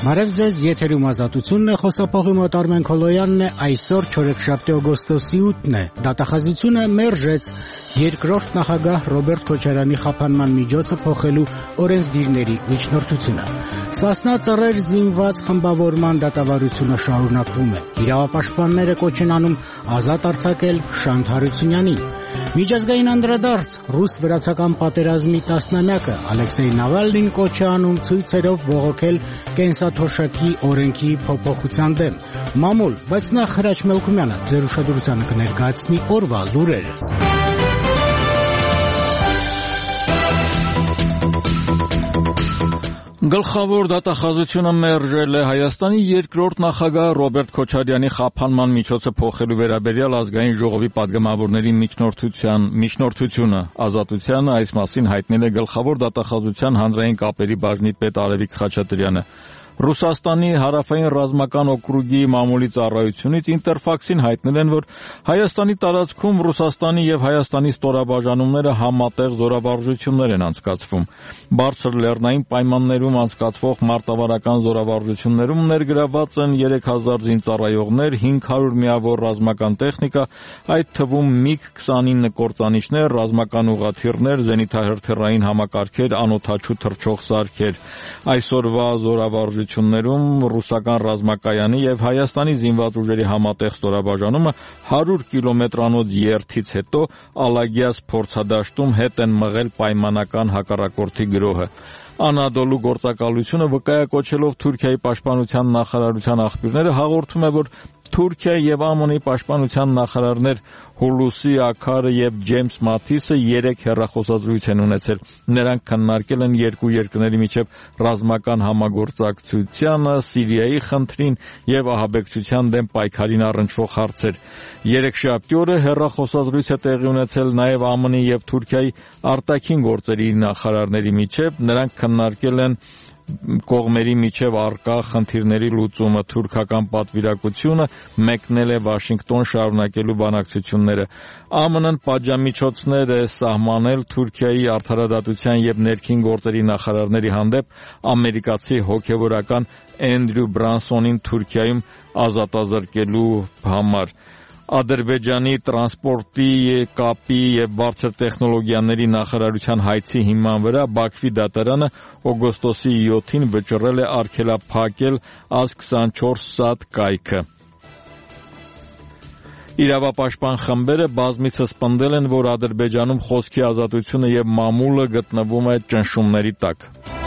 Բարև ձեզ, եթերում Ազատությունն է, խոսափողի մոտ Արմեն Քոլոյանն է, այսօր չորեքշաբթի օգոստոսի 8-ն է, դատախազությունը մերժեց երկրորդ նախագահ Ռոբերտ Քոչարյանի խափանման միջոցը փոխելու օրենսդիրների միջնորդությունը։ Սասնա ծռեր զինված խմբավորման դատավարությունը շարունակվում է, իրավապաշտպանները կոչ են անում ազատ արձակել Շանթ Հարությունյանին։ Միջազգային անդրադարձ ռուս-վրացական պատերազմի 10-ամյակը Ալեքսեյ Նավալնին կոչ է անում ցույցերով բողոքել կենսաթոշակի օրենքի փոփոխության դեմ։ Մամուլ, բայց նախ Հրաչ Մելքումյանը ձեր ուշադրությանը կներկայացնի օրվա լուրերը։ Գլխավոր դատախազությունը մերժել է Հայաստանի երկրորդ նախագահ Ռոբերտ Քոչարյանի խափանման միջոցը փոխելու վերաբերյալ ազգային ժողովի պատգամավորների միջնորդությունը։ Ազատությանը այս մասին հայտնել է գլխավոր դատախազության հանրային կապերի բաժնի պետ Արևիկ Խաչատրյանը։ Ռուսաստանի հարավային ռազմական օկրուգի մամուլի ծառայությունից Ինտերֆաքսին հայտնել են, որ Հայաստանի տարածքում Ռուսաստանի եւ Հայաստանի ստորաբաժանումները համատեղ զորավարժություններ են անցկացվում։ Բարձր լեռնային պայմաններում անցկացվող մարտավարական զորավարժություններում ներգրավված են 3000 զինծառայողներ, 500 միավոր ռազմական տեխնիկա, այդ թվում MiG-29 կործանիչներ, ռազմական ուղղաթիռներ, զենիթահրթիռային համակարգեր, անօդաչու թռչող սարքեր։ Այսօրվա զորավարժություններում ռուսական ռազմակայանի եւ Հայաստանի զինված ուժերի համատեղ ստորաբաժանումը 100 կիլոմետրանոց երթից հետո Ալագիաս փորձադաշտում հետ են մղել պայմանական հակառակորդի գրոհը։ Անադոլու գործակալությունը վկայակոչելով Թուրքիայի պաշտպանության նախարարության աղբյուրները հաղորդում է, որ Թուրքիա եւ ԱՄՆ-ի պաշտպանության նախարարներ Հուլուսի Աքարը եւ Ջեյմս Մաթիսը 3 հեռախոսազրույց են ունեցել։ Նրանք քննարկել են երկու երկրների միջև ռազմական համագործակցությանը, Սիրիայի խնդրին եւ ահաբեկչության դեմ պայքարին առնչվող հարցեր։ Երեքշաբթի օրը հեռախոսազրույց է տեղի ունեցել նաեւ ԱՄՆ-ի եւ Թուրքիայի արտաքին գործերի նախարարների միջև։ Նրանք քննարկել են կողմերի միջև առկա խնդիրների լուծումը, թուրքական պատվիրակությունը մեկնել է Վաշինգտոն շարունակելու բանակցությունները։ ԱՄՆ-ն պատժամիջոցներ է սահմանել Թուրքիայի արդարադատության եւ ներքին գործերի նախարարների հանդեպ ամերիկացի հոգեվորական Էնդրյու Բրանսոնին Թուրքիայում ազատազրկելու համար։ Ադրբեջանի տրանսպորտի, կապի եւ բարձր տեխնոլոգիաների նախարարության հայցի հիման վրա Բաքվի դատարանը օգոստոսի 7-ին վճռել է արգելափակել AZ-24 SAT կայքը։ Իրավապաշտպան խմբերը բազմիցս պնդել են, որ Ադրբեջանում խոսքի ազատությունը եւ մամուլը գտնվում է ճնշումների տակ։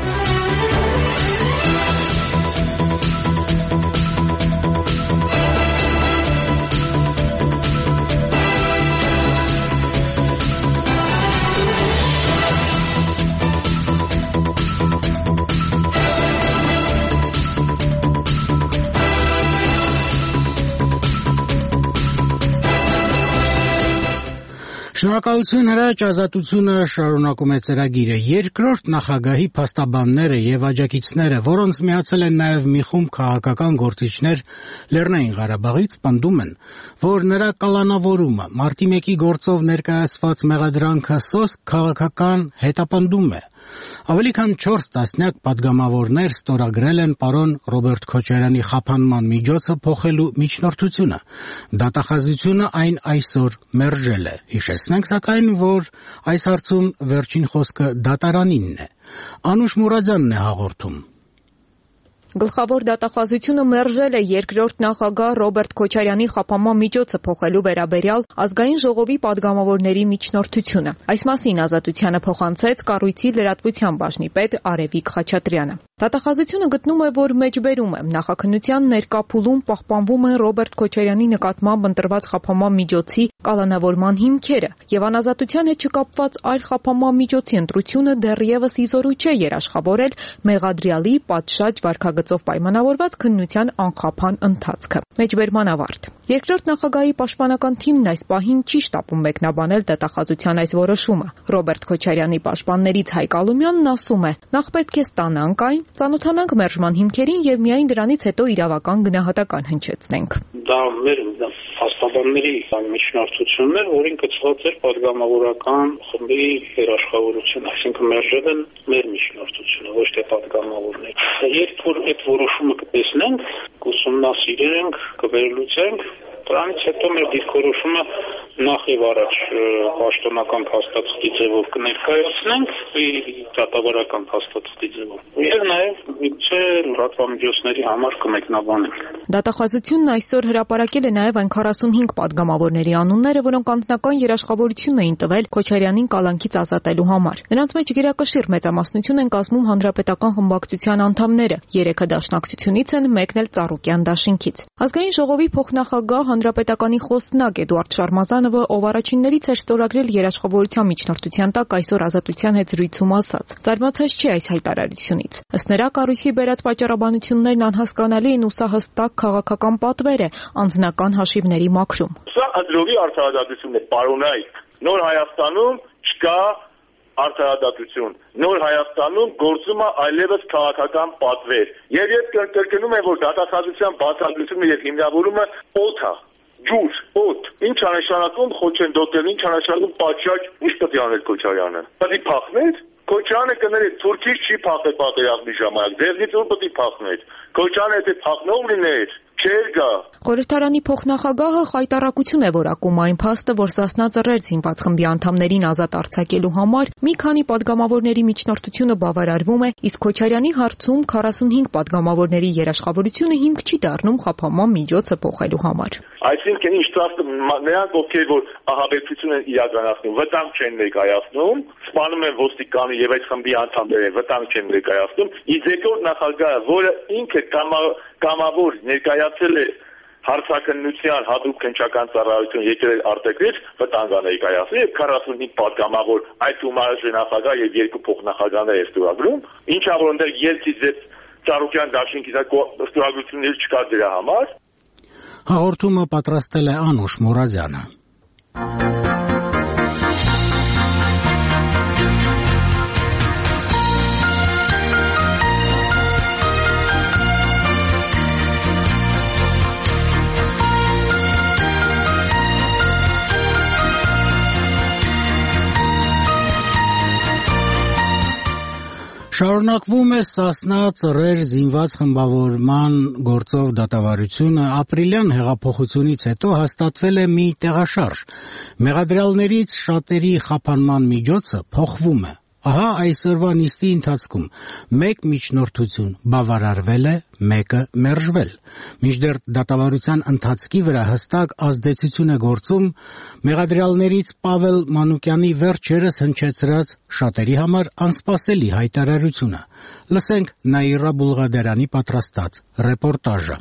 Շնորհակալություն Հրաչ, Ազատությունը շարունակում է ծրագիրը։ Երկրորդ նախագահի փաստաբանները եւ աջակիցները, որոնց միացել են նաեւ մի խումբ քաղաքական գործիչներ Լեռնային Ղարաբաղից, պնդում են, որ նրա կալանավորումը, մարտի 1-ի գործով ներկայացված մեղադրանքը սոսկ քաղաքական հետապնդում է։ Ավելի քան 4 տասնյակ պատգամավորներ ստորագրել են պարոն Ռոբերտ Քոչարյանի խափանման միջոցը փոխելու միջնորդությունը։ Դատախազությունը այն այսօր մերժել է։ Հիշեցնենք սակայն, որ այս հարցում վերջին խոսքը դատարանինն է։ Անուշ Մուրադյանն է հաղորդում։ Գլխավոր դատախազությունը մերժել է երկրորդ նախագահ Ռոբերտ Քոչարյանի խափանման միջոցը փոխելու վերաբերյալ ազգային ժողովի պատգամավորների միջնորդությունը։ Այս մասին Ազատությանը փոխանցեց կառույցի լրատվության բաժնի պետ Արևիկ Խաչատրյանը։ Դատախազությունը գտնում է, որ մեջբերում է նախաքննության ներկա փուլում պահպանվում են Ռոբերտ Քոչարյանի նկատմամբ ընտրված խափանման միջոցի կալանավորման հիմքերը եւ անազատության հետ չկապված այլ խափանման միջոցի ընտրությունը դեռևս իզորու չէ երաշխավորել մեղադրյալի պատշաճ վարքագծով պայմանավորված քննության անխափան ընթացքը։ Մեջբերման ավարտ։ Երկրորդ նախագահի պաշտպանական թիմն այս պահին չի շտապում մեկնաբանել դատախազության այս որոշումը։ Ռոբերտ Քոչարյանի պաշտպաններից Հայկ Ալումյանն ասում է. «Նախ պետք է ստանանք այն, ծանոթանանք մերժման հիմքերին եւ միայն դրանից հետո իրավական գնահատական հնչեցնենք»։ Դա մեր փաստաբանների միջնորդությունն էր, որին կցված էր պատգամավորական խմբի երաշխավորություն, այսինքն մերժել են մեր միջնորդությունը, ոչ թե պատգամավորներ։ Երբ որ այդ որոշումը կտեսնենք, կուսումնասիրենք, կվերլուծենք, դրանից հետո մեր դիրքորոշումը նախ եւ առաջ պաշտոնական փաստաթղթի ձևով կներկայացնենք, դատավարական փաստաթղթի ձևով։ Եվ նաեւ միգուցե լրատվամիջոցների համար կմեկնաբանենք։ Դատախազությունն այսօր հրապարակել է նաեւ այն 45 պատգամավորների անունները, որոնք անձնական երաշխավորություն էին տվել Քոչարյանին կալանքից ազատելու համար։ Նրանց մեջ գերակշիռ մեծամասնություն են կազմում հանրապետական խմբակցության անդամները, 3-ը դաշնակցությունից են, մեկն էլ Ծառուկյան դաշինքից։ Ազգային ժողովի փոխնախագահ հանրապետականի խոսնակ Էդուարդ Շարմազանովը, ով առաջիններից էր ստորագրել երաշխավորության միջնորդության տակ այսօր Ազատության հետ զրույցում ասաց. «Զարմացած չի այս հայտարարությունից։ Ըստ նրա, կառույցի բերած պատճառաբանություններն անհասկանալի են ու սա հստակ քաղաքական պատվեր է, անձնական հաշիվների մաքրում»։ Սա ընդրովի արդարադատություն է, պարոնայք։ Նոր Հայաստանում չկա արդարադատություն։ Նոր Հայաստանում գործում է այլևս քաղաքական պատվեր։ Եվ ես կրկնում եմ, որ դատախազության բացատրությունը եւ հիմնավորումը օդ է, ջուր, օդ։ Ինչ է նշանակում խոչընդոտել, ինչ է նշանակում պատշաճ, ինչ պետք է անել Քոչարյանը։ Պետք է փախներ։ Քոչարյանը կների Թուրքից չի փախել պատերազմի ժամանակ։ Ձեզնից ուր պետք է փախներ։ Քոչարյանը եթե փախնող լիներ, չէր գա։ Խորհրդարանի փոխնախագահը խայտառակություն է որակում այն փաստը, որ Սասնա Ծռեր զինված խմբի անդամներին ազատ արձակելու համար մի քանի պատգամավորների միջնորդությունը բավարարվում է, իսկ Քոչարյանի հարցում 45 պատգամավորների երաշխավորությունը հիմք չի դառնում խափանման միջոցը փոխելու համար։ Այսինքն ինչ ծածկ նրանք, ովքեր որ ահաբեկչություն են իրականացնում, վտանգ չեն ներկայացնում, սպանում են ոստիկանը եւ այդ խմբի անդամները վտանգ չեն ներկայացնում, իսկ երկրորդ նախագահը, որը ինքը կամավոր ներկայացել է հարցաքննության հատուկ քննչական ծառայություն եկել արտերկրից, վտանգ է ներկայացնում եւ 45 պատգամավոր այդ ումարժե նախագահ եւ 2 փոխնախագահներ է ստորագրում, ինչա որ այնտեղ ելցից եւ Ծառուկյան դաշինքից ստորագրություններ չկա դրա համար։ Հաղորդումը պատրաստել է Անուշ Մուրադյանը։ Շարունակվում է Սասնա Ծռեր զինված խմբավորման գործով դատավարությունը։ Ապրիլյան հեղափոխությունից հետո հաստատվել է մի տեղաշարժ։ Մեղադրյալներից շատերի խափանման միջոցը փոխվում է։ Ահա այսօրվա նիստի ընթացքում մեկ միջնորդություն բավարարվել է, մեկը մերժվել։ Մինչդեռ դատավարության ընթացքի վրա հստակ ազդեցություն է գործում մեղադրյալներից Պավել Մանուկյանի վերջերս հնչեցրած շատերի համար անսպասելի հայտարարությունը։ Լսենք Նաիրա Բուլղադերյանի պատրաստած ռեպորտաժը։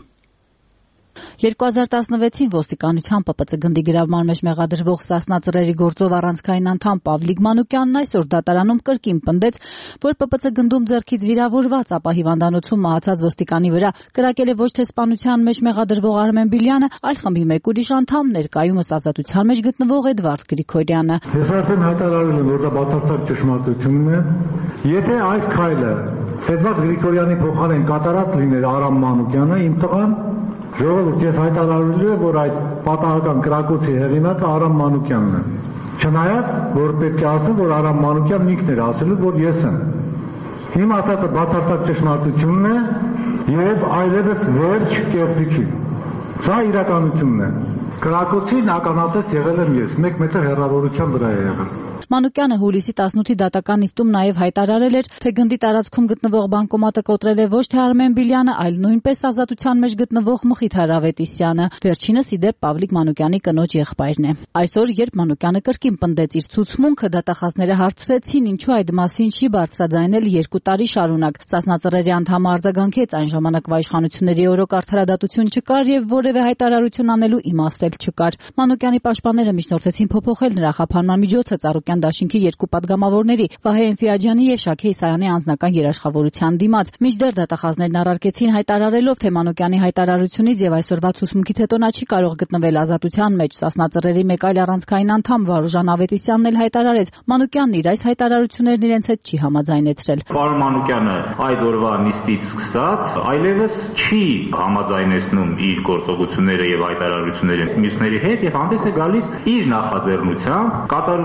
2016-ին ոստիկանության ՊՊՑ գնդի գրավման մեջ մեղադրվող Սասնա Ծռերի գործով առանցքային անդամ Պավլիկ Մանուկյանն այսօր դատարանում կրկին պնդեց, որ ՊՊՑ գնդում ձեռքից վիրավորված, ապա հիվանդանոցում մահացած ոստիկանի վրա կրակել է ոչ թե սպանության մեջ մեղադրվող Արմեն Բիլյանը, այլ խմբի մեկ ուրիշ անդամ, ներկայումս ազատության մեջ գտնվող Էդվարդ Գրիգորյանը։ Ես արդեն հայտարարել եմ, որ դա բացարձակ ճշմարտությունն է։ Եթե այս քայլը Էդվարդ Գրիգորյանի փոխարեն կատարած լիներ Արամ Մանուկյանը, իմ տղան, ժողովուրդ, ես հայտարարել եմ, որ այդ պատահական կրակոցի հեղինակը Արամ Մանուկյանն է։ Չնայած, որ պետք է ասեմ, որ Արամ Մանուկյանն ինքն էր ասել, որ ես եմ։ Իմ ասածը բացարձակ ճշմարտությունն է եւ այլևս վերջ կեղծիքի։ Սա իրականությունն է։ Կրակոցին ականատես եղել եմ ես, 1 մետր հեռավորության վրա է եղել։ Մանուկյանը հուլիսի 18-ի դատական նիստում նաև հայտարարել էր, թե գնդի տարածքում գտնվող բանկոմատը կոտրել է ոչ թե Արմեն Բիլյանը, այլ նույնպես ազատության մեջ գտնվող Մխիթ Հարավետիսյանը։ Վերջինս ի դեպ Պավլիկ Մանուկյանի կնոջ եղբայրն է։ Այսօր, երբ Մանուկյանը կրկին պնդեց իր ցուցմունքը, դատախազները հարցրեցին, ինչու այդ մասին չի բարձրաձայնել 2 տարի շարունակ։ Սասնա Ծռերի անդամը արձագանքեց, այն ժամանակվա իշխանությունների օրոք արդարադատություն չկար եւ որևէ հայտարարություն անելու իմաստ չկար։ Մանուկյանի պաշտպանները միջնորդեցին փոփոխել նրա խափանման միջոցը Ծառուկյան դաշինքի 2 պատգամավորների Վահե Էնֆիաջյանի եւ Շաքե Իսայանի անձնական երաշխավորության դիմաց։ Մինչդեռ դատախազներն առարկեցին հայտարարելով, թե Մանուկյանի հայտարարությունից եւ այսօրվա ցուցմունքից հետո նա չի կարող գտնվել ազատության մեջ։ Սասնա Ծռերի մեկ այլ առանցքային անդամ Վարուժան Ավետիսյանն էլ հայտարարեց, Մանուկյանն իր այս հայտարարություններն իրենց հետ չի համաձայնեցրել։ Պարոն Մանուկյանը այդ օրվա նիստից սկսած այլևս չի համաձայնեցնում իր գործողությունները եւ հայտարարությունները մյուսների հետ եւ հանդես է գալիս իր նախաձեռնությամբ, կատարում է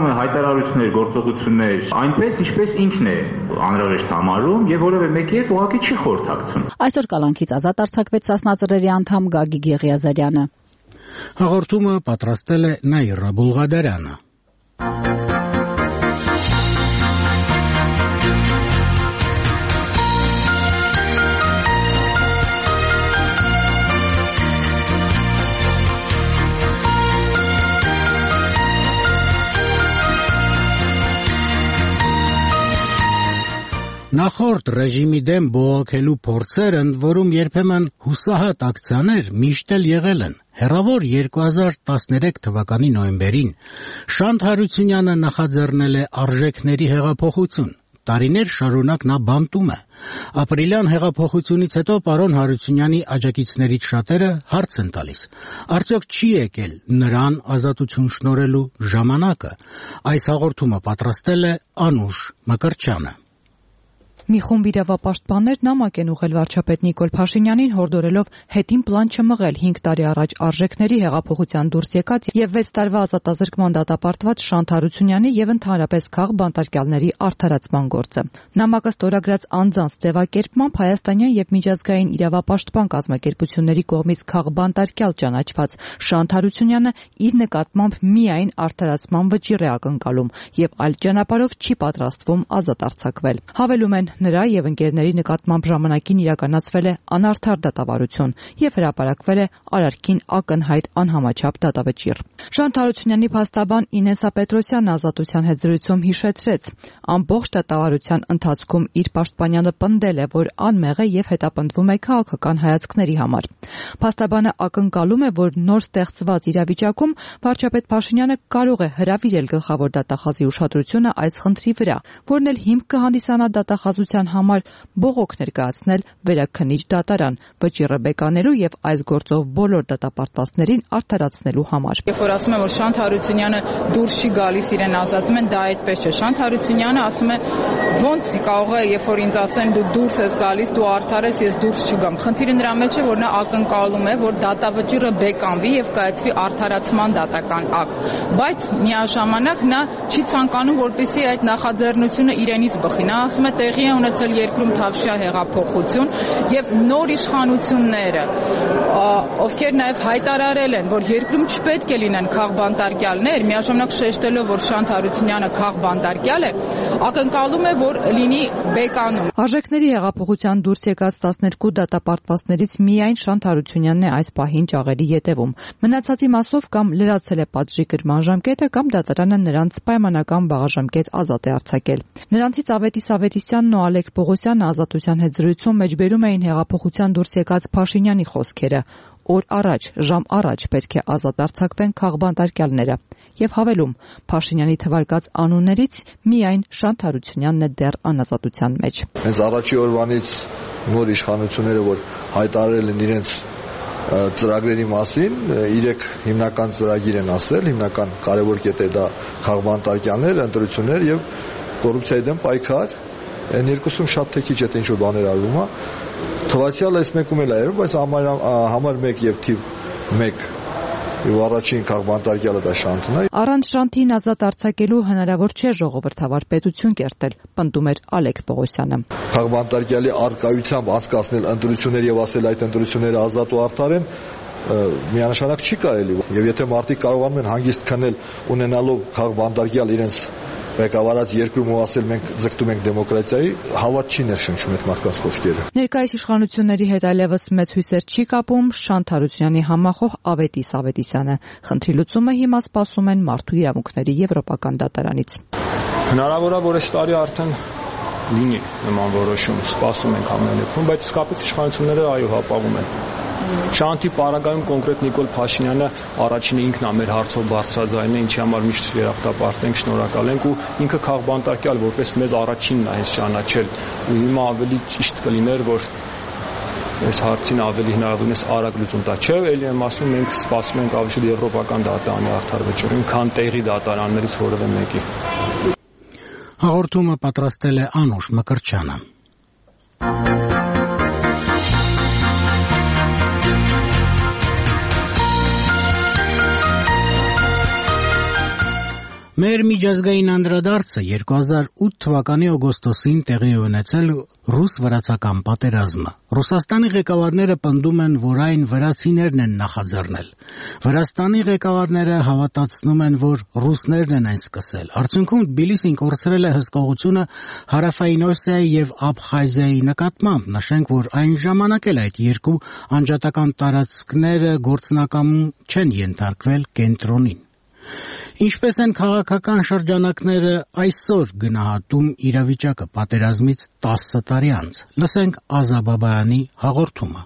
հայտարարություններ, գործողություններ, այնպես ինչպես ինքն է անհրաժեշտ համարում եւ որևէ մեկի հետ ուղղակի չի խորհրդակցում։ Այսօր կալանքից ազատ արձակվեց Սասնածռերի անդամ Գագիկ Եղիազարյանը։ Հաղորդումը պատրաստել է Նաիրա Բուլղադարյանը։ Նախորդ ռեժիմի դեմ բողոքելու փորձեր, ընդ որում երբեմն հուսահատ ակցիաներ միշտ էլ եղել են։ Հեռավոր 2013 թվականի նոյեմբերին Շանթ Հարությունյանը նախաձեռնել է արժեքների հեղափոխություն։ Տարիներ շարունակ նա բանտում է։ Ապրիլյան հեղափոխությունից հետո պարոն Հարությունյանի աջակիցներից շատերը հարց են տալիս. արդյոք չի եկել նրան ազատություն շնորհելու ժամանակը։ Այս հաղորդումը պատրաստել է Անուշ Մկրտչյանը։ Մի խումբ իրավապաշտպաններ նամակ են ուղղել վարչապետ Նիկոլ Փաշինյանին, հորդորելով հետին պլան չմղել 5 տարի առաջ արժեքների հեղափոխության դուրս եկած եւ 6 տարվա ազատազրկման դատապարտված Շանթ Հարությունյանի եւ ընդհանրապես քաղ բանտարկյալների արդարացման գործը։ Նամակը ստորագրած անձանց ձևակերպմամբ հայաստանյան եւ միջազգային իրավապաշտպան կազմակերպությունների կողմից քաղ բանտարկյալ ճանաչված Շանթ Հարությունյանը իր նկատմամբ միայն արդարացման վճիռ է ակնկալում եւ այլ ճանապարհով չի պատրաստվում ազատ արձակվել։ Հավելում են նրա եւ ընկերների նկատմամբ ժամանակին իրականացվել է անարդար դատավարություն եւ հրապարակվել է արարքին ակնհայտ անհամաչափ դատավճիռ։ Շանթ Հարությունյանի փաստաբան Ինեսա Պետրոսյանը ազատության հետ զրույցում հիշեցրեց. ամբողջ դատավարության ընթացքում իր պաշտպանյանը պնդել է, որ անմեղ է եւ հետապնդվում է քաղաքական հայացքների համար։ Փաստաբանը ակնկալում է, որ նոր ստեղծված իրավիճակում վարչապետ Փաշինյանը կարող է հրավիրել գլխավոր դատախազի ուշադրությունը այս խնդրի վրա, որն էլ հիմք կհանդիսանա դատախազության համար բողոք ներկայացնել վերաքննիչ դատարան, վճիռը բեկանելու եւ այս գործով բոլոր դատապարտվածներին արդարացնելու համար։ Երբ որ ասում են, որ Շանթ Հարությունյանը դուրս չի գալիս, իրեն ազատում են, դա այդպես չէ։ Շանթ Հարությունյանը ասում է, ոնց կարող է, երբ որ ինձ ասեն դու դուրս ես գալիս, դու արդար ես, ես դուրս չգամ։ Խնդիրը նրա մեջ է, որ նա ակնկալում է, որ դատավճիռը բեկանվի եւ կայացվի արդարացման դատական ակտ։ Բայց միաժամանակ նա չի ցանկանում, որպեսզի այդ նախաձեռնությունը իրենից բխի։ Նա ասում է տեղի է ունեցել երկրում թավշյա հեղափոխություն եւ նոր իշխանությունները, ովքեր նաեւ հայտարարել են, որ երկրում չպետք է լինեն քաղբանտարկյալներ, միաժամանակ շեշտելով, որ Շանթ Հարությունյանը քաղբանտարկյալ է, ակնկալում է, որ լինի բեկանում։ Արժեքների հեղափոխության դուրս եկած 12 դատապարտվածներից միայն Շանթ Հարությունյանն է այս պահին ճաղերի ետևում։ Մնացածի մասով կամ լրացել է պատժի կրման ժամկետը, կամ դատարանը նրանց պայմանական բաղաժամկետ ազատ է արձակել։ Նրանցից Ավետիս Ավետիսյանն ու Ալեք Պողոսյանը ազատության հետ զրույցում մեջբերում էին հեղափոխության դուրս եկած Փաշինյանի խոսքերը. օր առաջ, ժամ առաջ պետք է ազատ արձակվեն քաղբանտարկյալները եւ հավելում Փաշինյանի թվարկած անուններից միայն Շանթ Հարությունյանն է դեռ անազատության մեջ։ Հենց առաջի օրվանից նոր իշխանությունները, որ հայտարարել են իրենց ծրագրերի մասին, 3 հիմնական ծրագիր են ասել, հիմնական կարևոր կետը դա քաղբանտարկյալներ, ընտրություններ եւ կոռուպցիայի դեմ պայքար։ Այն երկուսում շատ թե քիչ է ինչ-որ բաներ արվում է։ Թվացյալ այս մեկում էլ է, բայց համար 1 եւ թիվ 1 եւ առաջին քաղբանտարկյալը դա Շանթն է։ Առանց Շանթին ազատ արձակելու հնարավոր չէ ժողովրդավար պետություն կերտել, պնդում էր Ալեք Պողոսյանը։ Քաղբանտարկյալի արկայությամբ անցկացնել ընտրություններ եւ ասել այդ ընտրությունները ազատ ու արդար են, միանշանակ չի կարելի։ Եվ եթե մարդիկ կարողանում են հանգիստ քնել ունենալով քաղբանտարկյալ իրենց ղեկավարած երկրում ու ասել մենք ձգտում ենք դեմոկրատիայի, հավատ չի ներշնչում այդ մարդկանց խոսքերը։ Ներկայիս իշխանությունների հետ այլևս մեծ հույսեր չի կապում Շանթ Հարությունյանի համախոհ Ավետիս Ավետիսյանը։ Խնդրի լուծումը հիմա սպասում են Մարդու իրավունքների եվրոպական դատարանից։ Հնարավոր է, որ այս տարի արդեն լինի նման որոշում, սպասում ենք ամեն դեպքում, բայց իսկապես իշխանությունները այո հապաղում են։ Շանթի պարագայում կոնկրետ Նիկոլ Փաշինյանը առաջինը ինքն է մեր հարցով բարձրաձայնը, ինչի համար միշտ երախտապարտ ենք, շնորհակալ ենք ու ինքը քաղբանտարկյալ որպես մեզ առաջինն է հենց ճանաչել ու հիմա ավելի ճիշտ կլիներ, որ այս հարցին ավելի հնարավորինս արագ լուծում տա։ Չէ, ելի եմ ասում, մենք սպասում ենք ավելի շուտ եվրոպական դատարանի արդար վճռին, քան տեղի դատարաններից որևէ մեկի։ Հաղորդումը պատրաստել է Անուշ Մկրտչյանը։ Մեր միջազգային անդրադարձը 2008 թվականի օգոստոսին տեղի ունեցել ռուս-վրացական պատերազմը։ Ռուսաստանի ղեկավարները պնդում են, որ այն վրացիներն են նախաձեռնել։ Վրաստանի ղեկավարները հավատացնում են, որ ռուսներն են այն սկսել։ Արդյունքում Թբիլիսին կորցրել է հսկողությունը Հարավային Օսիայի եւ Աբխազիայի նկատմամբ։ Նշենք, որ այն ժամանակ էլ այդ երկու անջատական տարածքները գործնականում չեն ենթարկվել կենտրոնին։ Ինչպես են քաղաքական շրջանակները այսօր գնահատում իրավիճակը պատերազմից 10 տարի անց։ Լսենք Ազաբաբայանի հաղորդումը։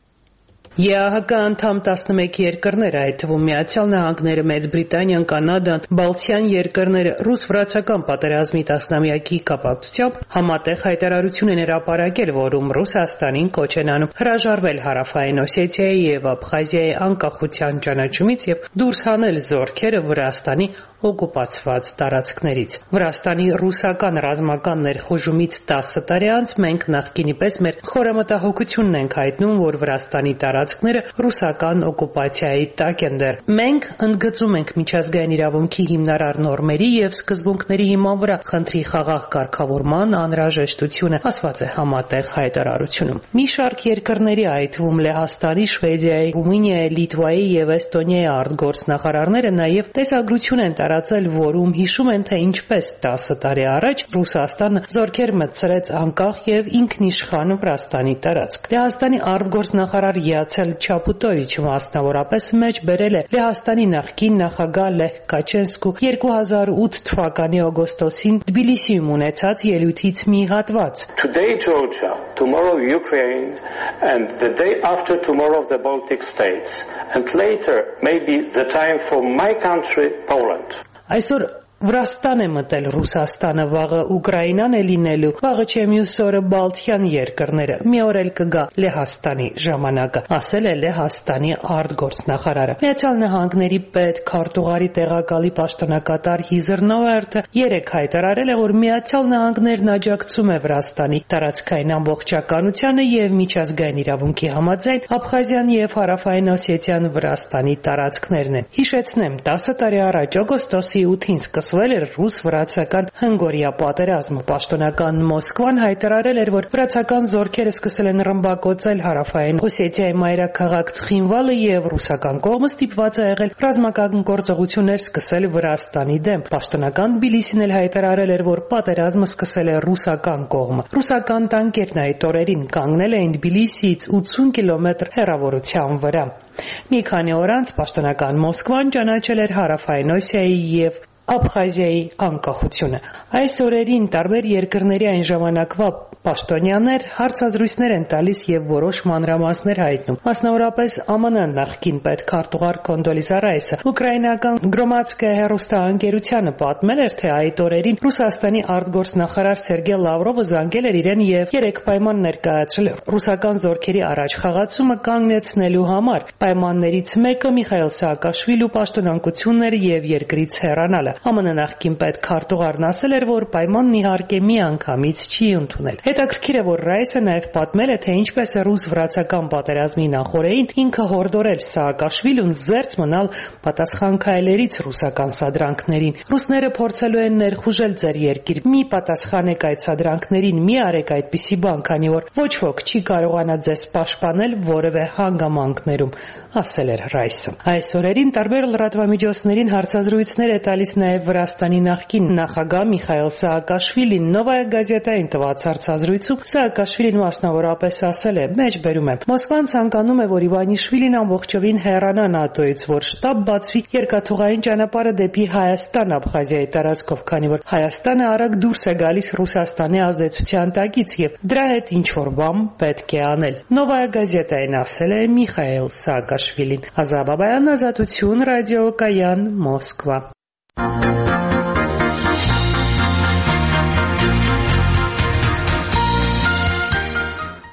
ԵԱՀԿ անդամ 11 երկրներ, այդ թվում Միացյալ Նահանգները, Մեծ Բրիտանիան, Կանադան, Բալթյան երկրները ռուս-վրացական պատերազմի 10-ամյակի կապակցությամբ համատեղ հայտարարություն են հրապարակել, որում Ռուսաստանին կոչ են անում հրաժարվել Հարավային Օսեթիայի եւ Աբխազիայի անկախության ճանաչումից եւ դուրս հանել զորքերը Վրաստանի օկուպացված տարածքներից։ Վրաստանի ռուսական ռազմական ներխուժումից 10 տարի անց մենք նախկինի պես մեր խորամտահոգությունն ենք հայտնում, որ Վրաստանի տարածքները ռուսական օկուպացիայի տակ են դեռ։ Մենք ընդգծում ենք միջազգային իրավունքի հիմնարար նորմերի եւ սկզբունքների հիման վրա խնդրի խաղաղ կարգավորման անհրաժեշտությունը, ասված է համատեղ հայտարարությունում։ Մի շարք երկրների, այդ թվում Լեհաստանի, Շվեդիայի, Ռումինիայի, Լիտվայի եւ Էստոնիայի արտգործնախարարները նաեւ տեսագրություն են տարածել, որում հիշում են, թե ինչպես 10 տարի առաջ Ռուսաստանը զորքեր մտցրեց անկախ եւ ինքնիշխան Վրաստանի տարածք։ Լեհաստանի արտգործնախարար Յացել Չապուտովիչը մասնավորապես մեջ բերել է Լեհաստանի նախկին նախագահ Լեհ Կաչենսկու 2008 թվականի օգոստոսին Թբիլիսիում ունեցած ելույթից մի հատված։ Today Georgia, tomorrow Ukraine and the day after tomorrow the Baltic states and later maybe the time for my country Poland. Այսօր Վրաստան է մտել Ռուսաստանը, վաղը Ուկրաինան է լինելու, վաղը չէ մյուս օրը Բալթյան երկրները, մի օր էլ կգա Լեհաստանի ժամանակը, ասել է Լեհաստանի արտգործնախարարը։ Միացյալ Նահանգների պետ քարտուղարի տեղակալի պաշտոնակատար Հիզր Նոերթը երեկ հայտարարել է, որ Միացյալ Նահանգներն աջակցում է Վրաստանի տարածքային ամբողջականությանը եւ միջազգային իրավունքի համաձայն Աբխազիան եւ Հարավային Օսեթիան Վրաստանի տարածքներն են։ Հիշեցնեմ, 10 տարի առաջ օգոստոսի 8-ին սկսվել էր ռուս-վրացական հնգորիա պատերազմը։ Պաշտոնական Մոսկվան հայտարարել էր, որ վրացական զորքերը սկսել են ռմբակոծել Հարավային Օսեթիայի մայրաքաղաք Ցխինվալը եւ ռուսական կողմը ստիպված է եղել ռազմական գործողություններ սկսել Վրաստանի դեմ։ Պաշտոնական Թբիլիսին էլ հայտարարել էր, որ պատերազմը սկսել է ռուսական կողմը։ Ռուսական տանկերն այդ օրերին կանգնել էին Թբիլիսիից 80 կիլոմետր հեռավորության վրա։ Մի քանի օր անց պաշտոնական Մոսկվան ճանաչել էր Հարավային Օսիայի եւ Աբխազիայի անկախությունը։ Այս օրերին տարբեր երկրների այն ժամանակվա պաշտոնյաներ հարցազրույցներ են տալիս եւ որոշ մանրամասներ հայտնում։ Մասնավորապես ԱՄՆ նախկին պետքարտուղար Կոնդոլիզա Ռայսը ուկրաինական Գրոմադսկայա հեռուստաընկերությանը պատմել էր, թե այդ օրերին Ռուսաստանի արտգործնախարար Սերգեյ Լավրովը զանգել էր իրեն եւ 3 պայման ներկայացրել ռուսական զորքերի առաջխաղացումը կանգնեցնելու համար։ Պայմաններից մեկը Միխայիլ Սաակաշվիլու պաշտոնանկությունն էր եւ երկրից հեռանալը։ ԱՄՆ նախկին պետքարտուղարն ասել էր, որ պայմանն իհարկե միանգամից չի ընդունել։ Հետաքրքիր է, որ Ռայսը նաև պատմել է, թե ինչպես է ռուս-վրացական պատերազմի նախօրեին ինքը հորդորել Սաակաշվիլուն զերծ մնալ պատասխան քայլերից ռուսական սադրանքներին։ Ռուսները փորձելու են ներխուժել ձեր երկիր։ Մի պատասխանեք այդ սադրանքներին, մի արեք այդպիսի բան, քանի որ ոչ ոք չի կարողանա ձեզ պաշտպանել որևէ հանգամանքներում, ասել էր Ռայսը։ Այս օրերին տարբեր լրատվամիջոցներին հարցազրույցներ է տալիս նաև Վրաստանի նախկին նախագահ Միխայիլ Սաակաշվիլին։ Նովայա գազետային տված հարցազրույցում Սաակաշվիլին մասնավորապես ասել է. «Մեջբերում եմ, Մոսկվան ցանկանում է, որ Իվանիշվիլին ամբողջովին հեռանա ՆԱՏՕ-ից, որ շտապ բացվի երկաթուղային ճանապարհը դեպի Հայաստան Աբխազիայի տարածքով, քանի որ Հայաստանը արագ դուրս է գալիս Ռուսաստանի ազդեցության տակից եւ դրա հետ ինչ-որ բան պետք է անել»։ Նովայա գազետային ասել է Միխայիլ Սաակաշվիլին։ Ազաբաբայան, Ազատություն, ռադիոկայան, Մոսկվա։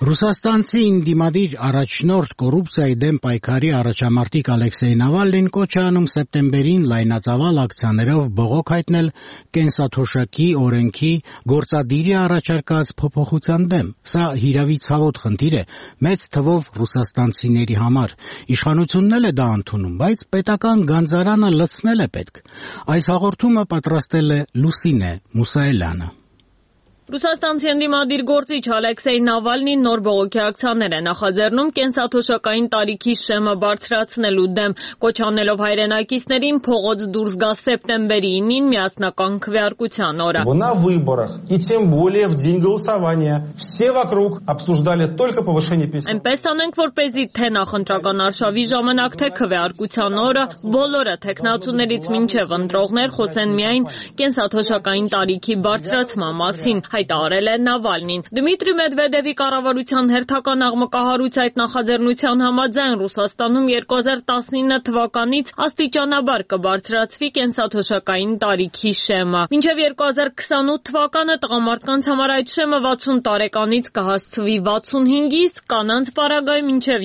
Ռուսաստանցի ինդիմադիր առաջնորդ կոռուպցիայի դեմ պայքարի առաջամարտիկ Ալեքսեյ Նավալնին կոչ է անում սեպտեմբերին լայնածավալ ակցիաներով բողոք հայտնել կենսաթոշակի օրենքի գործադիրի առաջարկած փոփոխության դեմ։ Սա հիրավի ցավոտ խնդիր է մեծ թվով ռուսաստանցիների համար։ Իշխանությունն էլ է դա ընդունում, բայց պետական գանձարանը լցնել է պետք։ Այս հաղորդումը պատրաստել է Լուսինե Մուսայելյանը։ Ռուսաստանցի ընդդիմադիր գործիչ Ալեքսեյ Նավալնին նոր բողոքի ակցիաներ է նախաձեռնում կենսաթոշակային տարիքի շեմը բարձրացնելու դեմ, կոչ անելով հայրենակիցներին փողոց դուրս գա սեպտեմբերի 9-ին միասնական քվեարկության օրը։ На выборах и тем более в день голосования все вокруг обсуждали только повышение пенсии. Այնպես անենք, որպեսզի թե նախընտրական արշավի ժամանակ, թե քվեարկության օրը բոլորը տեխնացուներից մինչև ընտրողներ խոսեն միայն կենսաթոշակային տարիքի բարձրացման մասին, հայտարարել է Նավալնին։ Դմիտրի Մեդվեդևի կառավարության հերթական աղմկահարույց այդ նախաձեռնության համաձայն Ռուսաստանում 2019 թվականից աստիճանաբար կբարձրացվի կենսաթոշակային տարիքի շեմը։ Մինչև 2028 թվականը տղամարդկանց համար այդ շեմը 60 տարեկանից կհասցվի 65-ի, իսկ կանանց պարագայում մինչև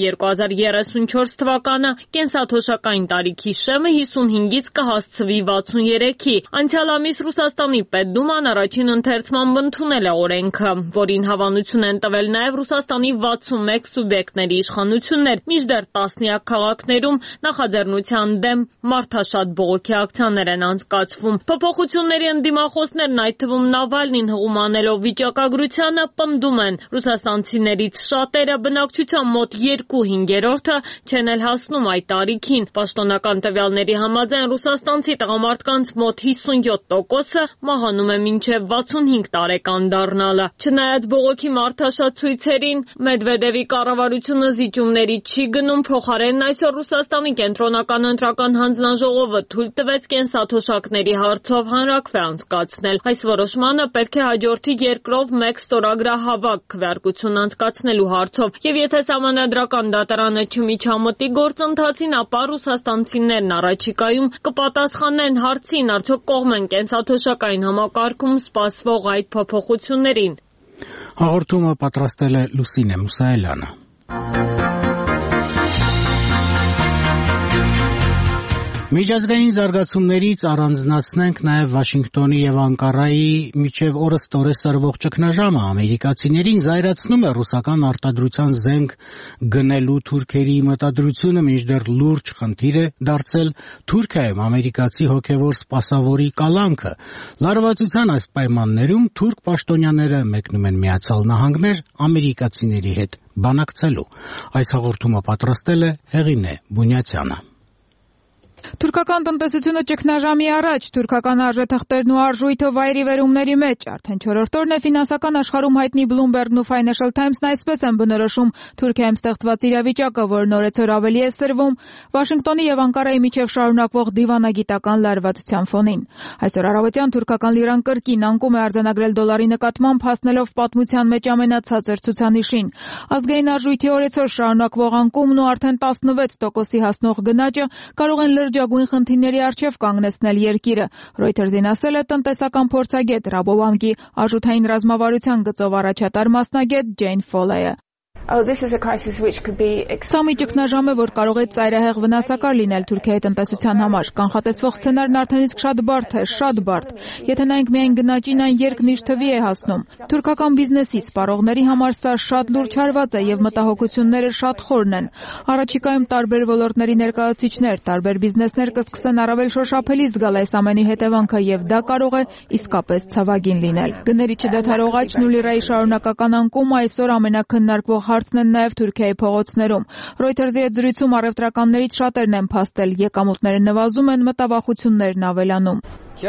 2034 թվականը կենսաթոշակային տարիքի շեմը 55-ից կհասցվի 63-ի։ Անցյալ ամիս Ռուսաստանի Պետդուման առաջին ընթերցման ընդունել է օրենքը, որին հավանություն են տվել նաև Ռուսաստանի 61 սուբյեկտների իշխանություններ, մինչդեռ տասնյակ քաղաքներում նախաձեռնության դեմ մարդաշատ բողոքի ակցիաներ են անցկացվում։ Փոփոխությունների ընդդիմախոսներն, այդ թվում Նավալնին հղում անելով վիճակագրությանը, պնդում են ռուսաստանցիներից շատերը, բնակչության մոտ 2/5-ը չեն էլ հասնում այդ տարիքին։ Պաշտոնական տվյալների համաձայն ռուսաստանցի տղամարդկանց մոտ 57%-ը մահանում է մինչև 65 տարեկան դառնալը։ Չնայած բողոքի մարդաշատ ցույցերին, Մեդվեդևի կառավարությունը զիջումների չի գնում, փոխարենն այսօր Ռուսաստանի կենտրոնական ընտրական հանձնաժողովը թույլ տվեց կենսաթոշակների հարցով հանրաքվե անցկացնել։ Այս որոշմանը պետք է հաջորդի երկրով մեկ ստորագրահավաք քվեարկություն անցկացնելու հարցով, եւ եթե սահմանադրական դատարանը չմիջամտի գործընթացին, ապա ռուսաստանցիներն առաջիկայում կպատասխանեն հարցին, արդյոք կողմ են կենսաթոշակային համակարգում սպասվող այդ փոփոխություններին։ Հաղորդումը պատրաստել է Լուսինե Մուսայելյանը։ Միջազգային զարգացումներից առանձնացնենք նաև Վաշինգտոնի եւ Անկարայի միջև օրըստօրե սրվող ճգնաժամը։ Ամերիկացիներին զայրացնում է ռուսական արտադրության զենք գնելու թուրքերի մտադրությունը, մինչդեռ լուրջ խնդիր է դարձել Թուրքիայում ամերիկացի հոգևոր սպասավորի կալանքը։ Լարվածության այս պայմաններում թուրք պաշտոնյաները մեկնում են Միացյալ Նահանգներ ամերիկացիների հետ բանակցելու։ Այս հաղորդումը պատրաստել է Հեղինե Բունյացյանը։ Թուրքական տնտեսությունը ճգնաժամի առաջ, թուրքական արժեթղթերն ու արժույթը վայրի վերումների մեջ, արդեն 4-րդ օրն է ֆինանսական աշխարհում հայտնի Bloomberg-ն ու Financial Times-ն այսպես են բնորոշում Թուրքիայում ստեղծված իրավիճակը, որն օրեցօր ավելի է սրվում Վաշինգտոնի եւ Անկարայի միջև շարունակվող դիվանագիտական լարվածության ֆոնին։ Այսօր առավոտյան թուրքական լիրան կրկին անկում է արձանագրել դոլարի նկատմամբ, հասնելով պատմության մեջ ամենացածր ցուցանիշին։ Ազգային արժույթի օրեցօր շարունակվող անկումն ու արդեն 16%-ի հասնող գնաճը կարող են լրջագույն խնդիրների առջև կանգնեցնել երկիրը։ Reuters-ին ասել է տնտեսական փորձագետ Ռաբոբանկի արժութային ռազմավարության գծով առաջատար մասնագետ Ջեյն Ֆոլեյը։ Սա մի ճգնաժամ է, որ կարող է ծայրահեղ վնասակար լինել Թուրքիայի տնտեսության համար։ Կանխատեսվող սցենարն արդեն իսկ շատ բարդ է, շատ բարդ։ Եթե նայենք միայն գնաճին, այն երկնիշ թվի է հասնում։ Թուրքական բիզնեսի սպառողների համար սա շատ լուրջ հարված է եւ մտահոգությունները շատ խորն են։ Առաջիկայում տարբեր ոլորտների ներկայացուցիչներ, տարբեր բիզնեսներ կսկսեն առավել շոշափելի զգալ այս ամենի հետևանքը եւ դա կարող է իսկապես ցավագին լինել։ Գների չդադարող աճն ու լիրայի շարունակական անկումը այսօր ամենակննարկվող հարցն են նաև Թուրքիայի փողոցներում։ Reuters-ի հետ զրույցում առևտրականներից շատերն են փաստել, եկամուտները նվազում են, մտավախություններն ավելանում։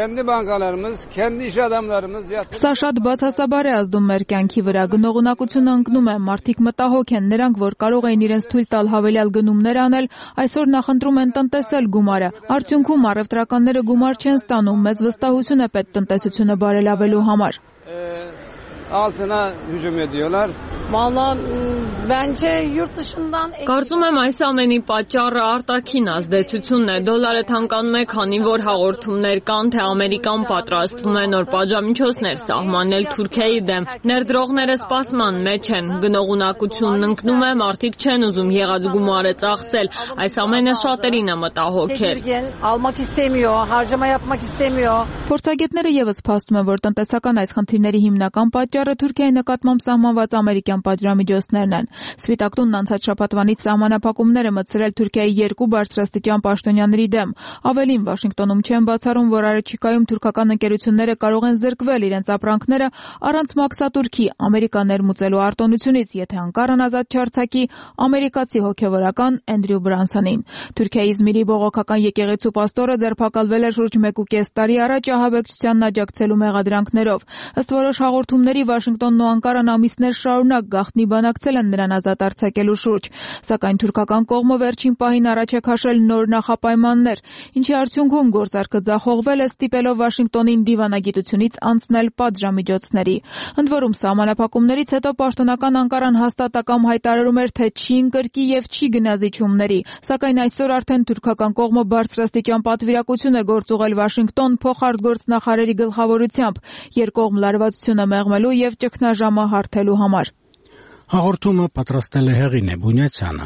Սա շատ բացասաբար է ազդում մեր կյանքի վրա, գնողունակությունը ընկնում է, մարդիկ մտահոգ են, նրանք, որ կարող էին իրենց թույլ տալ հավելյալ գնումներ անել, այսօր նախընտրում են տնտեսել գումարը։ Արդյունքում առևտրականները գումար չեն ստանում, մեծ վստահություն է պետք տնտեսությունը բարելավելու համար։ Altına hücum ediyorlar. Vallahi Կարծում եմ այս ամենի պատճառը արտաքին ազդեցությունն է։ Դոլարը թանկանում է, քանի որ հաղորդումներ կան, թե Ամերիկան պատրաստվում է նոր պատժամիջոցներ սահմանել Թուրքիայի դեմ։ Ներդրողները սպասման մեջ են, գնողունակությունն ընկնում է, մարդիկ չեն ուզում եղած գումարը ծախսել։ Այս ամենը շատերին է մտահոգել։ Փորձագետները եւս փաստում են, որ տնտեսական այս խնդիրների հիմնական պատճառը Թուրքիայի նկատմամբ սահմանված ամերիկյան պատժամիջոցներն են։ Սպիտակ տունն անցած շաբաթվանից սահմանափակումներ է մտցրել Թուրքիայի 2 բարձրաստիճան պաշտոնյաների դեմ։ Ավելին, Վաշինգտոնում չեն բացառում, որ առաջիկայում թուրքական ընկերությունները կարող են զրկվել իրենց ապրանքները առանց մաքսատուրքի Ամերիկա ներմուծելու արտոնությունից, եթե Անկարան ազատ չարձակի ամերիկացի հոգևորական Էնդրյու Բրանսոնին։ Թուրքիայի Իզմիրի բողոքական եկեղեցու պաստորը ձերբակալվել է շուրջ 1.5 տարի առաջ ահաբեկչությանն աջակցելու մեղադրանքներով։ Ըստ որոշ հաղորդումների, Վաշինգտոնն ու Անկարան ամիսներ շարունակ գաղտնի բանակցել են նրան ազատ արձակելու շուրջ, սակայն թուրքական կողմը վերջին պահին առաջ է քաշել նոր նախապայմաններ, ինչի արդյունքում գործարքը ձախողվել է, ստիպելով Վաշինգտոնին դիվանագիտությունից անցնել պատժամիջոցների։ Ընդ որում, սահմանափակումներից հետո պաշտոնական Անկարան հաստատակամ հայտարարում էր, թե չի ընկրկի եւ չի գնա զիջումների, սակայն այսօր արդեն թուրքական կողմը բարձրաստիճան պատվիրակություն է գործուղել Վաշինգտոն փոխարտգործնախարարի գլխավորությամբ, երկկողմ լարվածությունը մեղմելու եւ ճգնաժամը հարթելու համար։ Հաղորդումը պատրաստել է Հեղինե Բունյացյանը։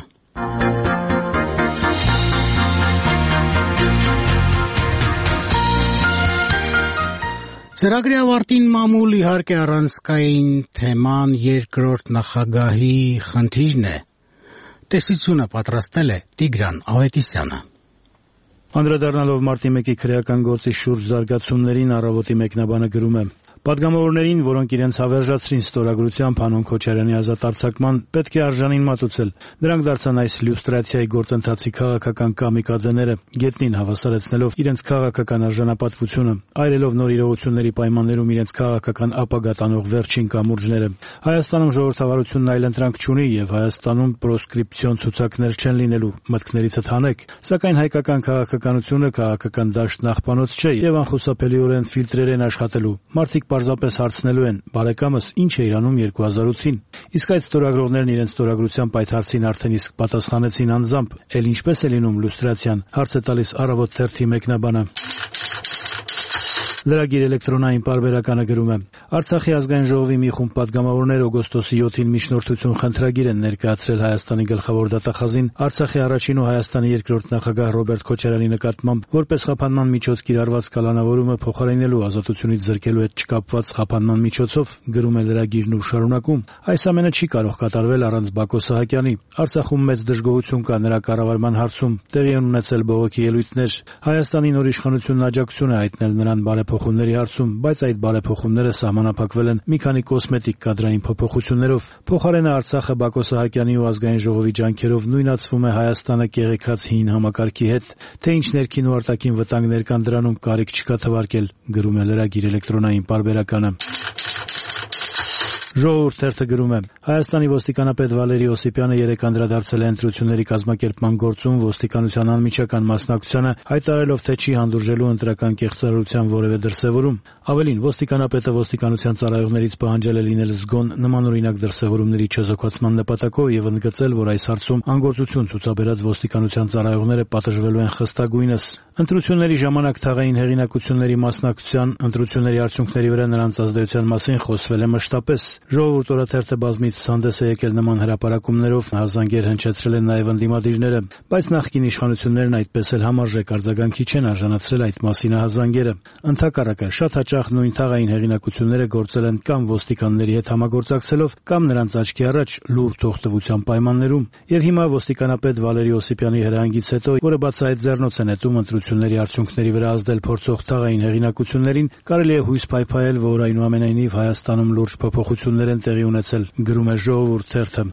Ծրագրի ավարտին մամուլ իհարկե առանցքային թեման երկրորդ նախագահի խնդիրն է։ Տեսությունը պատրաստել է Տիգրան Ավետիսյանը։ Անդրադառնալով մարտի 1-ի քրեական գործի շուրջ զարգացումներին, Առավոտի մեկնաբանը գրում է. Պատգամավորներին, որոնք իրենց հավերժացրին ստորագրությամբ Հանուն Քոչարյանի ազատ արձակման, պետք է արժանին մատուցել։ Նրանք դարձան այս լյուստրացիայի գործընթացի քաղաքական կամիկաձեները, գետնին հավասարեցնելով իրենց քաղաքական արժանապատվությունը, այրելով նոր իրողությունների պայմաններում իրենց քաղաքական ապագա տանող վերջին կամուրջները։ Հայաստանում ժողովրդավարությունն այլընտրանք չունի եւ Հայաստանում պրոսկրիպցիոն ցուցակներ չեն լինելու, մտքներիցդ հանեք, սակայն հայկական քաղաքականությունը քաղաքական դաշտ նախպանոց չէ եւ անխուսափելիորեն ֆիլտրեր են աշխատելու։ Մարդիկ պարզապես հարցնելու են. բարեկամս ինչ է իրանում 2008-ին։ Իսկ այդ ստորագրողներն իրենց ստորագրությամբ այդ հարցին արդեն իսկ պատասխանեցին անձամբ, էլ ինչպես է լինում լյուստրացիան, հարց է տալիս Առավոտ թերթի մեկնաբանը։ Լրագիր էլեկտրոնային պարբերականը գրում է. Արցախի ազգային ժողովի մի խումբ պատգամավորներ օգոստոսի 7-ին միջնորդություն խնդրագիր են ներկայացրել Հայաստանի գլխավոր դատախազին Արցախի առաջին ու Հայաստանի երկրորդ նախագահ Ռոբերտ Քոչարյանի նկատմամբ որպես խափանման միջոց կիրառված կալանավորումը փոխարինելու ազատությունից զրկելու հետ չկապված խափանման միջոցով, գրում է լրագիրն ու շարունակում. այս ամենը չի կարող կատարվել առանց Բակո Սահակյանի։ Արցախում մեծ դժգոհություն կա նրա կառավարման հարցում, տեղի են ունեցել բողոքի ելույթներ։ Հայաստանի նոր իշխանությունն աջակցություն է հայտնել նրան բարեփոխումների հարցում, բայց այդ բարեփոխումները սահմանափակվել են մի քանի կոսմետիկ կադրային փոփոխություններով։ Փոխարենը Արցախը Բակո Սահակյանի ու ազգային ժողովի ջանքերով նույնացվում է Հայաստանը կեղեքած հին համակարգի հետ, թե ինչ ներքին ու արտաքին վտանգներ կան դրանում կարիք չկա թվարկել, գրում է լրագիր էլեկտրոնային պարբերականը։ Ժողովուրդ թերթը գրում է. Հայաստանի ոստիկանապետ Վալերի Օսիպյանը երեկ անդրադարձել է ընտրությունների կազմակերպման գործում ոստիկանության անմիջական մասնակցությանը, հայտարարելով, թե չի հանդուրժելու ընտրական կեղծարարության որևէ դրսևորում։ Ավելին, ոստիկանապետը ոստիկանության ծառայողներից պահանջել է լինել զգոն նմանօրինակ դրսևորումների չեզոքացման նպատակով եւ ընդգծել, որ այս հարցում անգործություն ցուցաբերած ոստիկանության ծառայողները պատժվելու են խստագույնս։ Ընտրությունների ժամանակ թաղային հեղինակությունների մասնակցության, ընտրությունների արդյունքների վրա նրանց ազդեցության մասին խոսվել է մշտապես։ Ժողովուրդ օրաթերթը բազմիցս հանդես է եկել նման հրապարակումներով, հազանգեր հնչեցրել են նաև ընդդիմադիրները, բայց նախկին իշխանություններն այդպես էլ համարժեք արձագանքի չեն արժանացրել այդ մասին հազանգերը։ Ընդհակառակը, շատ հաճախ նույն թաղային հեղինակությունները գործել են կամ ոստիկանների հետ համագործակցելով, կամ նրանց աչքի առաջ լուր թողտվության պայմաններում։ Եվ հիմա ոստիկանապետ Վալերի Օսիպյանի հրահանգից հետո, որը բացահայտ ձեռնոց է նետում ընտրությունների արդյունքների վրա ազդել փորձող թաղային հեղինակություններին, կարելի է հույս փայփայել, որ այնուամենայնիվ Հայաստանում լուրջ փոփոխություններ են տեղի ունեցել, գրում է Ժողովուրդ թերթը։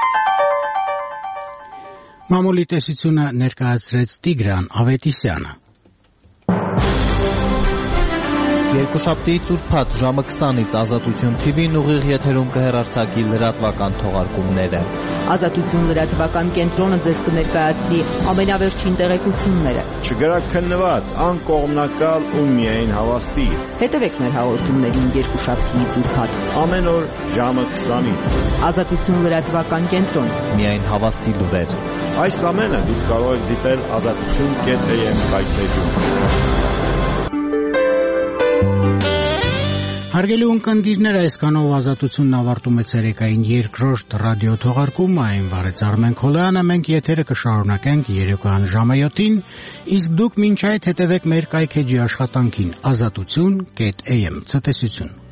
Մամուլի տեսությունը ներկայացրեց Տիգրան Ավետիսյանը։ Երկուշաբթիից ուրբաթ ժամը 20-ից Ազատություն TV-ն ուղիղ եթերում կհեռարձակի լրատվական թողարկումները։ Ազատություն լրատվական կենտրոնը ձեզ կներկայացնի ամենավերջին տեղեկությունները։ Չգրաքննված, անկողմնակալ ու միայն հավաստի։ Հետևեք մեր հաղորդումներին երկուշաբթիից ուրբաթ։ Ամեն օր ժամը 20-ից։ Ազատություն լրատվական կենտրոն։ Միայն հավաստի լուրեր։ Այս ամենը դուք կարող եք դիտել azatutun.am վայրէջում։ Հարգելի ունկնդիրներ, այսքանով Ազատությունն ավարտում է ցերեկային երկրորդ ռադիո թողարկումը, այն վարեց Արմեն Քոլոյանը, մենք եթերը կշարունակենք երեկոյան ժամը 7-ին, իսկ դուք մինչ այդ հետևեք մեր կայքեջի աշխատանքին azatutun.am. Ցտեսություն։